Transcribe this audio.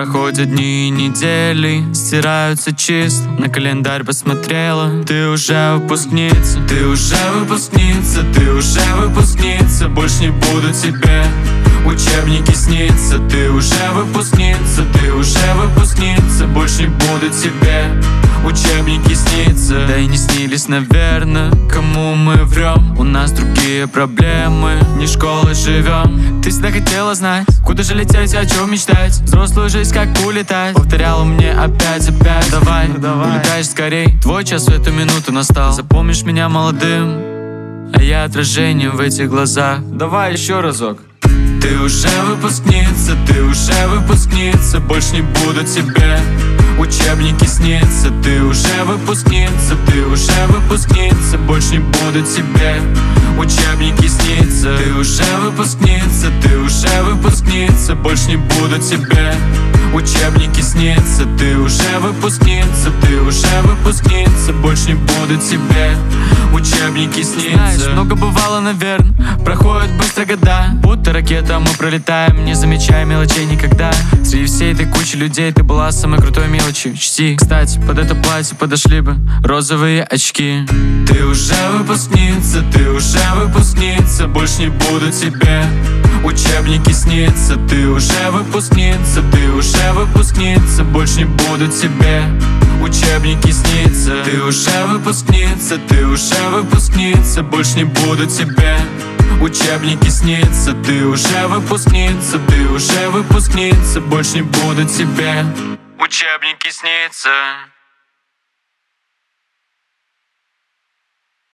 Проходят дни и недели, стираются числа. На календарь посмотрела, ты уже выпускница. Ты уже выпускница, ты уже выпускница. Больше не буду тебе учебники снится. Ты уже выпускница, ты уже выпускница. Больше не буду тебе учебники снится. Да и не снились, наверное, кому мы врем. У нас другие проблемы, не школой живем. Ты всегда хотела знать, куда же лететь, о чем мечтать. Взрослую жизнь как улетать. Повторяла мне опять. Давай, улетаешь скорей. Твой час в эту минуту настал. Запомнишь меня молодым, а я отражением в этих глазах. Давай еще разок. Ты уже выпускница, ты уже выпускница. Больше не буду тебе учебники снится. Ты уже выпускница, ты уже выпускница. Больше не буду тебе учебники снится. Ты уже выпускница, ты уже выпускница. Больше не буду тебе учебники снится. Ты уже выпускница, ты уже выпускница. Больше не буду тебе учебники снится. Знаешь, много бывало, наверное, проходят быстро года. Будто ракета мы пролетаем, не замечая мелочей никогда. Среди всей этой кучи людей ты была самой крутой мелочью. Чти, кстати, под это платье подошли бы розовые очки. Ты уже выпускница, ты уже выпускница. Больше не буду тебе учебники снится. Ты уже выпускница, ты уже выпускница. Больше не буду тебе учебники снится. Ты уже выпускница, ты уже выпускница. Больше не буду тебе учебники снится. Ты уже выпускница, ты уже выпускница. Больше не буду тебе учебники снится.